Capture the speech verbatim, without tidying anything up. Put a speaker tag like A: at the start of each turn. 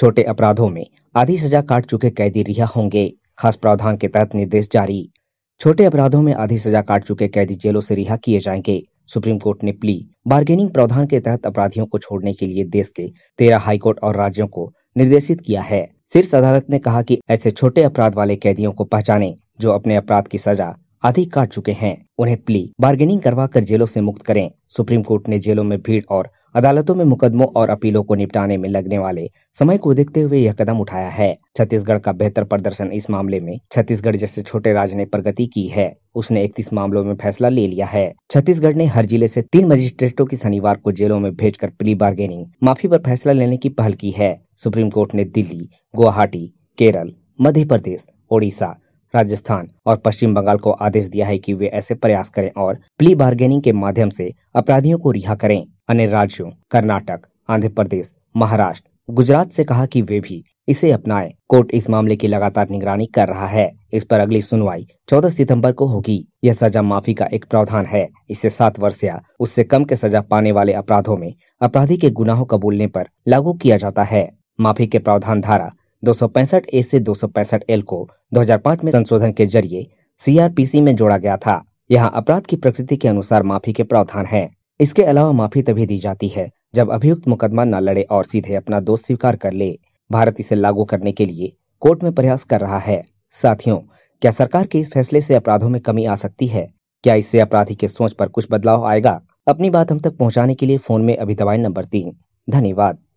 A: छोटे अपराधों में आधी सजा काट चुके कैदी रिहा होंगे। खास प्रावधान के तहत निर्देश जारी। छोटे अपराधों में आधी सजा काट चुके कैदी जेलों से रिहा किए जाएंगे। सुप्रीम कोर्ट ने प्ली बार्गेनिंग प्रावधान के तहत अपराधियों को छोड़ने के लिए देश के तेरह हाईकोर्ट और राज्यों को निर्देशित किया है। शीर्ष अदालत ने कहा कि ऐसे छोटे अपराध वाले कैदियों को पहचानें जो अपने अपराध की सजा आधी काट चुके हैं, उन्हें प्ली बार्गेनिंग करवा कर जेलों से मुक्त करें। सुप्रीम कोर्ट ने जेलों में भीड़ और अदालतों में मुकदमों और अपीलों को निपटाने में लगने वाले समय को देखते हुए यह कदम उठाया है। छत्तीसगढ़ का बेहतर प्रदर्शन इस मामले में छत्तीसगढ़ जैसे छोटे राज्य ने प्रगति की है। उसने इकतीस मामलों में फैसला ले लिया है। छत्तीसगढ़ ने हर जिले से तीन मजिस्ट्रेटों की शनिवार को जेलों में भेजकर प्ली बार्गेनिंग माफी पर फैसला लेने की पहल की है। सुप्रीम कोर्ट ने दिल्ली, गुवाहाटी, केरल, मध्य प्रदेश, ओडिशा, राजस्थान और पश्चिम बंगाल को आदेश दिया है कि वे ऐसे प्रयास करें और प्ली बार्गेनिंग के माध्यम से अपराधियों को रिहा करें। अन्य राज्यों कर्नाटक, आंध्र प्रदेश, महाराष्ट्र, गुजरात से कहा कि वे भी इसे अपनाएं। कोर्ट इस मामले की लगातार निगरानी कर रहा है। इस पर अगली सुनवाई चौदह सितंबर को होगी। यह सजा माफी का एक प्रावधान है। इससे सात वर्ष या उससे कम के सजा पाने वाले अपराधों में अपराधी के गुनाहों कबूलने पर लागू किया जाता है। माफी के प्रावधान धारा दो सौ पैंसठ ए से दो सौ पैंसठ एल को दो हज़ार पाँच में संशोधन के जरिए सी आर पी सी में जोड़ा गया था। यहाँ अपराध की प्रकृति के अनुसार माफी के प्रावधान है। इसके अलावा माफी तभी दी जाती है जब अभियुक्त मुकदमा न लड़े और सीधे अपना दोष स्वीकार कर ले। भारत इसे लागू करने के लिए कोर्ट में प्रयास कर रहा है। साथियों, क्या सरकार के इस फैसले से अपराधों में कमी आ सकती है? क्या इससे अपराधी के सोच पर कुछ बदलाव आएगा? अपनी बात हम तक पहुंचाने के लिए फोन में अभी दबाएं नंबर तीन। धन्यवाद।